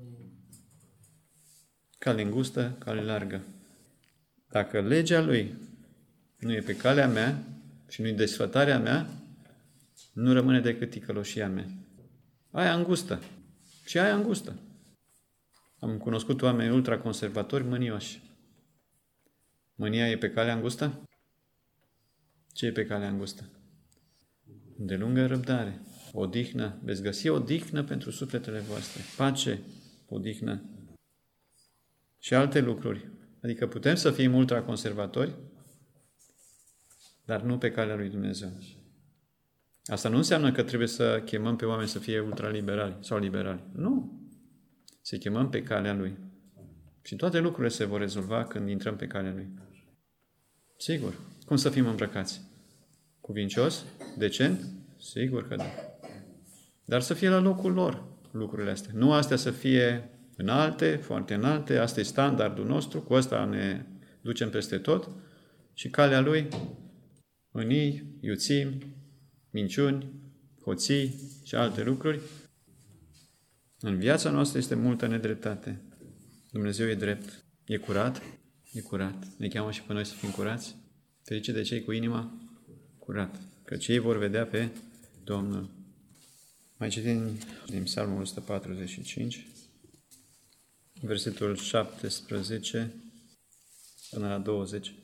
Cale îngustă, cale largă. Dacă legea lui nu e pe calea mea și nu e desfătarea mea, nu rămâne decât ticăloșia mea. Aia îngustă. Și aia îngustă. Am cunoscut oameni ultraconservatori mânioși. Mânia e pe calea îngustă? Ce e pe calea îngustă? De lungă răbdare, odihnă. Veți găsi odihnă pentru sufletele voastre. Pace, odihnă. Și alte lucruri. Adică putem să fim ultraconservatori, dar nu pe calea lui Dumnezeu. Asta nu înseamnă că trebuie să chemăm pe oameni să fie ultraliberali sau liberali. Nu. Să chemăm pe calea lui. Și toate lucrurile se vor rezolva când intrăm pe calea lui. Sigur. Cum să fim îmbrăcați? Cuvincios? Decent? Sigur că da. Dar să fie la locul lor lucrurile astea. Nu astea să fie înalte, foarte înalte, asta e standardul nostru, cu ăsta ne ducem peste tot și calea lui, mânii, iuțimi, minciuni, hoții și alte lucruri. În viața noastră este multă nedreptate. Dumnezeu e drept, e curat, e curat. Ne cheamă și pe noi să fim curați. Ferice de cei cu inima curată, că cei vor vedea pe Domnul. Mai citim din Psalmul o sută patruzeci și cinci, versetul șaptesprezece până la douăzeci.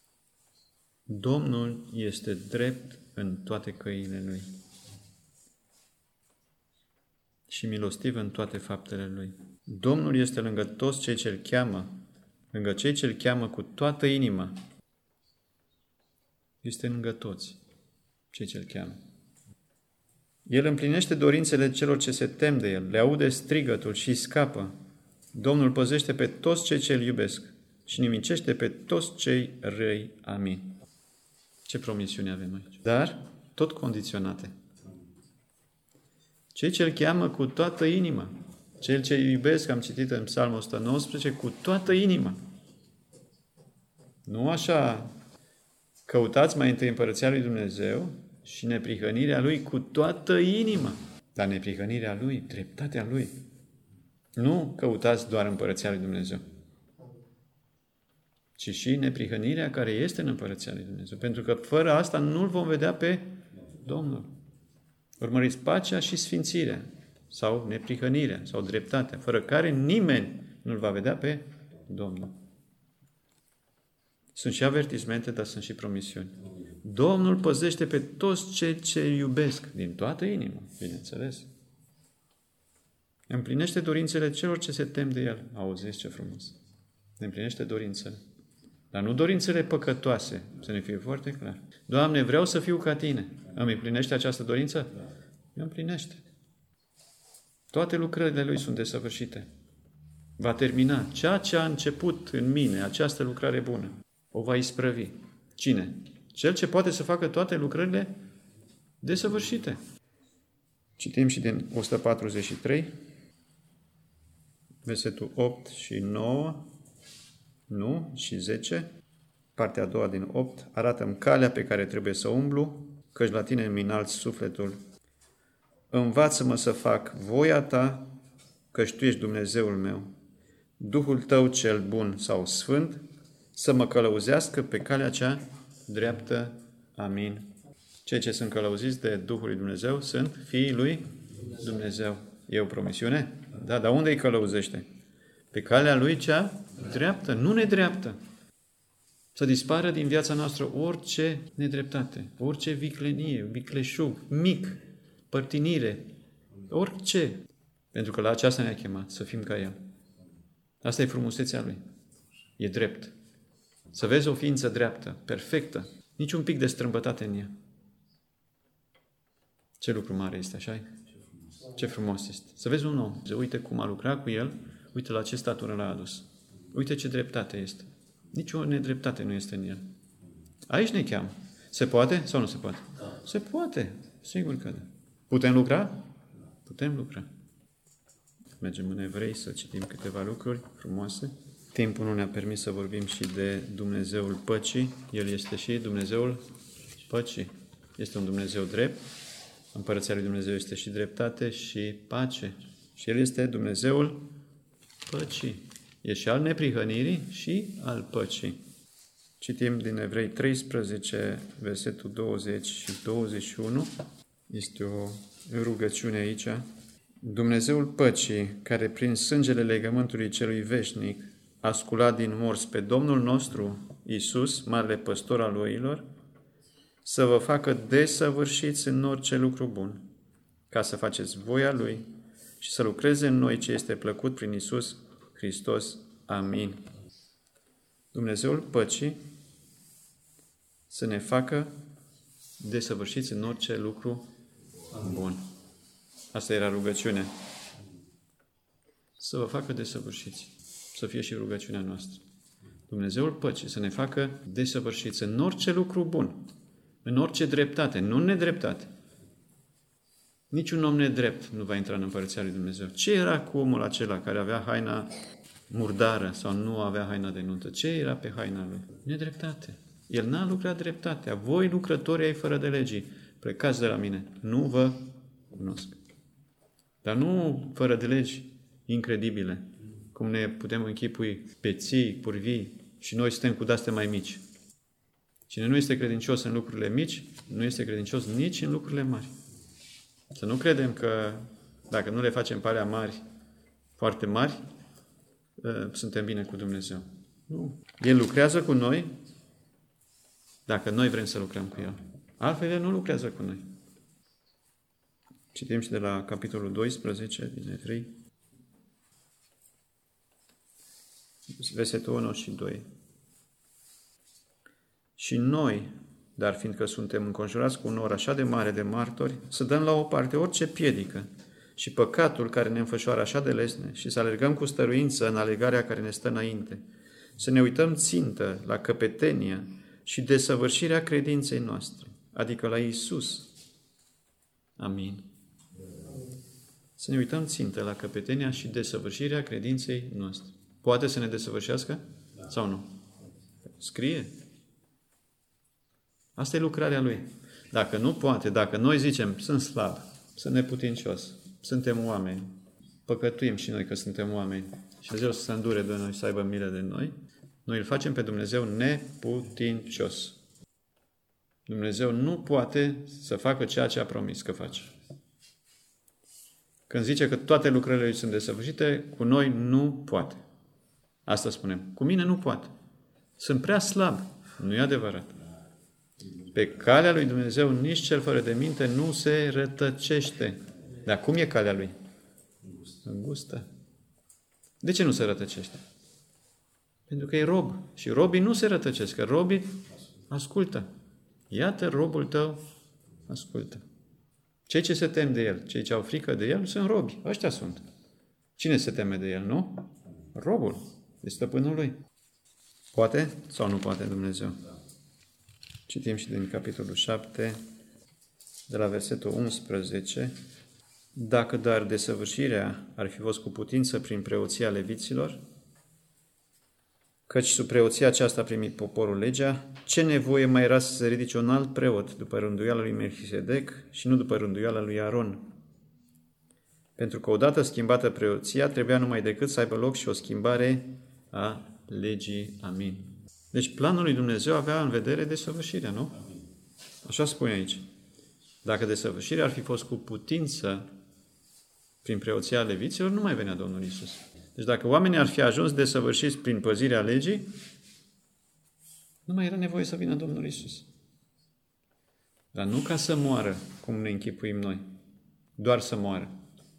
Domnul este drept în toate căile Lui și milostiv în toate faptele Lui. Domnul este lângă toți cei ce-L cheamă, lângă cei ce-L cheamă cu toată inima. Este lângă toți cei ce-L cheamă. El împlinește dorințele celor ce se tem de El, le aude strigătul și scapă. Domnul păzește pe toți cei ce-L iubesc și nimicește pe toți cei răi. Amin. Ce promisiuni avem aici? Dar tot condiționate. Cei ce-L cheamă cu toată inima, cei ce iubesc, am citit în Psalmul o sută nouăsprezece, cu toată inima. Nu așa, căutați mai întâi împărăția lui Dumnezeu și neprihănirea Lui cu toată inima. Dar neprihănirea Lui, dreptatea Lui. Nu căutați doar împărăția lui Dumnezeu, ci și neprihănirea care este în împărăția lui Dumnezeu. Pentru că fără asta nu-L vom vedea pe Domnul. Urmăriți pacea și sfințirea, sau neprihănirea, sau dreptatea, fără care nimeni nu-L va vedea pe Domnul. Sunt și avertismente, dar sunt și promisiuni. Domnul păzește pe toți cei ce iubesc, din toată inima, bineînțeles. Împlinește dorințele celor ce se tem de El. Auziți ce frumos! Împlinește dorințele. Dar nu dorințele păcătoase, să ne fie foarte clar. Doamne, vreau să fiu ca Tine. Îmi împlinește această dorință? Îmi împlinește. Toate lucrările Lui sunt desăvârșite. Va termina ceea ce a început în mine, această lucrare bună. O va isprăvi. Cine? Cel ce poate să facă toate lucrările desăvârșite. Citim și din o sută patruzeci și trei, versetul opt și nouă, nu, și zece, partea a doua din opt, arată-mi calea pe care trebuie să umblu, căci la Tine îmi înalți sufletul. Învață-mă să fac voia Ta, căci Tu ești Dumnezeul meu. Duhul Tău cel bun sau sfânt, să mă călăuzească pe calea cea dreaptă. Amin. Cei ce sunt călăuziți de Duhul lui Dumnezeu sunt fiii lui Dumnezeu. E o promisiune? Da, dar unde îi călăuzește? Pe calea lui cea dreaptă, nu nedreaptă. Să dispară din viața noastră orice nedreptate, orice viclenie, vicleșug, mic, părtinire, orice. Pentru că la aceasta ne-a chemat, să fim ca El. Asta e frumusețea Lui. E drept. Să vezi o ființă dreaptă, perfectă, nici un pic de strâmbătate în ea. Ce lucru mare este, așa? Ce frumos este. Să vezi un om, uite cum a lucrat cu el, uite la ce statură l-a adus. Uite ce dreptate este. Nici o nedreptate nu este în el. Aici ne cheamă. Se poate sau nu se poate? Se poate. Sigur că da. Putem lucra? Putem lucra. Mergem în Evrei să citim câteva lucruri frumoase. Timpul nu ne-a permis să vorbim și de Dumnezeul păcii. El este și Dumnezeul păcii. Este un Dumnezeu drept. Împărăția lui Dumnezeu este și dreptate și pace. Și El este Dumnezeul păcii. E și al neprihănirii și al păcii. Citim din Evrei treisprezece, versetul douăzeci și douăzeci și unu. Este o rugăciune aici. Dumnezeul păcii, care prin sângele legământului celui veșnic a sculat din morți pe Domnul nostru, Iisus, marele păstor al oilor, să vă facă desăvârșiți în orice lucru bun, ca să faceți voia Lui și să lucreze în noi ce este plăcut prin Iisus Hristos. Amin. Dumnezeul păcii să ne facă desăvârșiți în orice lucru bun. Asta era rugăciunea. Să vă facă desăvârșiți. Să fie și rugăciunea noastră. Dumnezeul păcii să ne facă desăvârșiți în orice lucru bun. În orice dreptate, nu în nedreptate. Niciun om nedrept nu va intra în împărăția lui Dumnezeu. Ce era cu omul acela care avea haina murdară sau nu avea haina de nuntă? Ce era pe haina lui? Nedreptate. El n-a lucrat dreptatea. Voi, lucrătorii ai fără de legii, plecați de la mine. Nu vă cunosc. Dar nu fără de legi incredibile, cum ne putem închipui peții, purvii și noi suntem cu de-astea mai mici. Cine nu este credincios în lucrurile mici, nu este credincios nici în lucrurile mari. Să nu credem că dacă nu le facem pe alea mari, foarte mari, suntem bine cu Dumnezeu. Nu. El lucrează cu noi dacă noi vrem să lucrăm cu El. Altfel, El nu lucrează cu noi. Citim și de la capitolul doisprezece din Evrei, versetul unu și doi. Și noi, dar fiindcă suntem înconjurați cu un nor așa de mare de martori, să dăm la o parte orice piedică și păcatul care ne înfășoară așa de lesne și să alergăm cu stăruință în alergarea care ne stă înainte, să ne uităm țintă la căpetenia și desăvârșirea credinței noastre, adică la Iisus. Amin. Să ne uităm țintă la căpetenia și desăvârșirea credinței noastre. Poate să ne desăvârșească? Da. Sau nu? Scrie. Asta e lucrarea Lui. Dacă nu poate, dacă noi zicem, sunt slab, sunt neputincios, suntem oameni, păcătuim și noi că suntem oameni și Dumnezeu să se îndure de noi, să aibă milă de noi, noi îl facem pe Dumnezeu neputincios. Dumnezeu nu poate să facă ceea ce a promis că face. Când zice că toate lucrările Lui sunt desăvârșite, cu noi nu poate. Asta spunem. Cu mine nu poate. Sunt prea slab. Nu e adevărat. Pe calea lui Dumnezeu nici cel fără de minte nu se rătăcește. Dar cum e calea Lui? Îngustă. De ce nu se rătăcește? Pentru că e rob. Și robii nu se rătăcesc, că robii ascultă. Iată, robul tău ascultă. Cei ce se tem de el, cei ce au frică de el, sunt robi. Ăștia sunt. Cine se teme de el, nu? Robul. De stăpânul lui. Poate sau nu poate Dumnezeu? Citim și din capitolul șapte, de la versetul unsprezece. Dacă dar desăvârșirea ar fi fost cu putință prin preoția leviților, căci sub preoția aceasta a primit poporul legea, ce nevoie mai era să se ridice un alt preot după rânduiala lui Melchisedec și nu după rânduiala lui Aron? Pentru că odată schimbată preoția, trebuia numai decât să aibă loc și o schimbare a legii. Amin. Deci planul lui Dumnezeu avea în vedere desăvârșirea, nu? Așa spune aici. Dacă desăvârșirea ar fi fost cu putință prin preoția leviților, nu mai venea Domnul Iisus. Deci dacă oamenii ar fi ajuns desăvârșiți prin păzirea legii, nu mai era nevoie să vină Domnul Iisus. Dar nu ca să moară, cum ne închipuim noi. Doar să moară.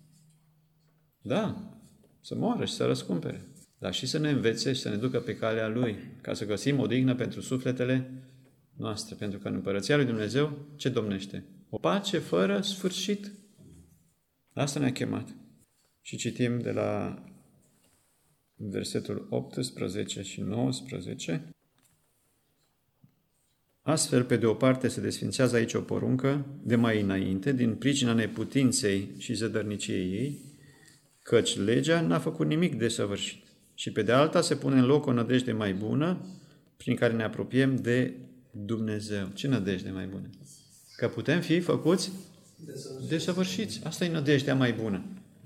Da, să moară și să răscumpere. Dar și să ne învețe și să ne ducă pe calea Lui, ca să găsim o dignă pentru sufletele noastre. Pentru că în Împărăția lui Dumnezeu, ce domnește? O pace fără sfârșit. Asta ne-a chemat. Și citim de la versetul optsprezece și nouăsprezece. Astfel, pe de o parte, se desfințează aici o poruncă de mai înainte, din pricina neputinței și zădărniciei ei, căci legea n-a făcut nimic desăvârșit. Și pe de alta se pune în loc o nădejde mai bună, prin care ne apropiem de Dumnezeu. Ce nădejde mai bună? Că putem fi făcuți desăvârșiți. Asta e nădejdea mai bună.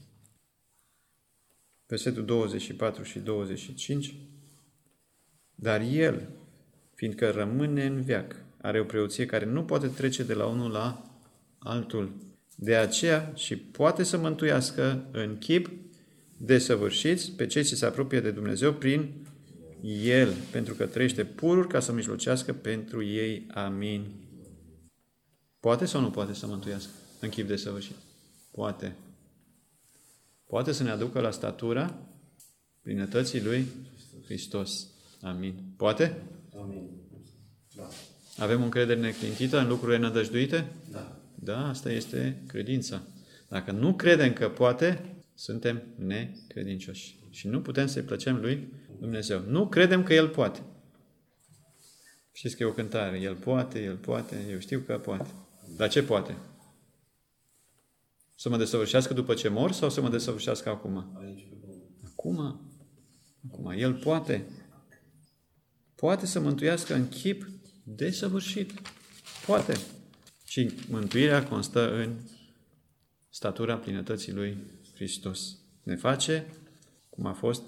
Versetul douăzeci și patru și douăzeci și cinci. Dar El, fiindcă rămâne în veac, are o preoție care nu poate trece de la unul la altul. De aceea și poate să mântuiască în chip desăvârșiți pe cei ce se apropie de Dumnezeu prin El, pentru că trăiește pururi ca să mijlocească pentru ei. Amin. Poate sau nu poate să mântuiască în chip desăvârșit? Poate. Poate să ne aducă la statura plinătății lui Hristos. Amin. Poate? Amin. Da. Avem încredere neclintită în lucrurile nădăjduite? Da. Da, asta este credința. Dacă nu credem că poate, suntem necredincioși. Și nu putem să-i plăcem lui Dumnezeu. Nu credem că El poate. Știți că e o cântare. El poate, El poate, eu știu că poate. Dar ce poate? Să mă desăvârșească după ce mor sau să mă desăvârșească acum? Acum. Acum. El poate. Poate să mântuiască în chip desăvârșit. Poate. Și mântuirea constă în statura plinătății lui Hristos. Ne face cum a fost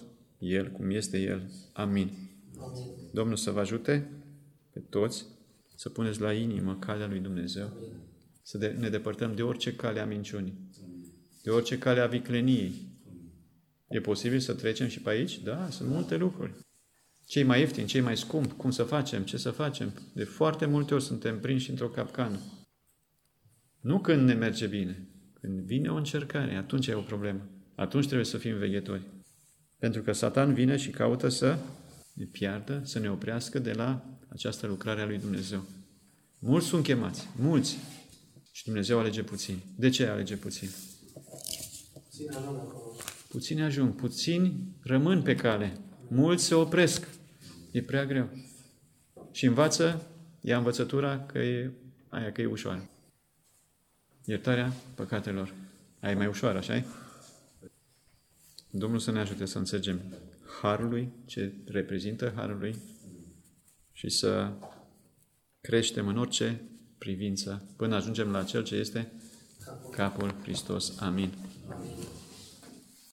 El cum este El. Amin. Amin. Domnul să vă ajute pe toți să puneți la inimă calea lui Dumnezeu, să de, ne depărtăm de orice cale a minciunii, de orice cale a vicleniei. E posibil să trecem și pe aici? Da, sunt multe lucruri. Cei mai ieftini, cei mai scumpi, cum să facem, ce să facem? De foarte multe ori suntem prinși într-o capcană. Nu când ne merge bine, când vine o încercare, atunci e o problemă. Atunci trebuie să fim veghetori. Pentru că Satan vine și caută să ne piardă, să ne oprească de la această lucrare a lui Dumnezeu. Mulți sunt chemați, mulți. Și Dumnezeu alege puțini. De ce alege puțini? Puțin ajung acolo. Puțini ajung, puțini rămân pe cale. Mulți se opresc. E prea greu. Și învață, ia învățătura că e aia că e ușoară. Iertarea păcatelor. Aia e mai ușoară, așa-i? Domnul să ne ajute să înțelegem harul lui, ce reprezintă harul lui și să creștem în orice privință până ajungem la Cel ce este capul Hristos. Amin.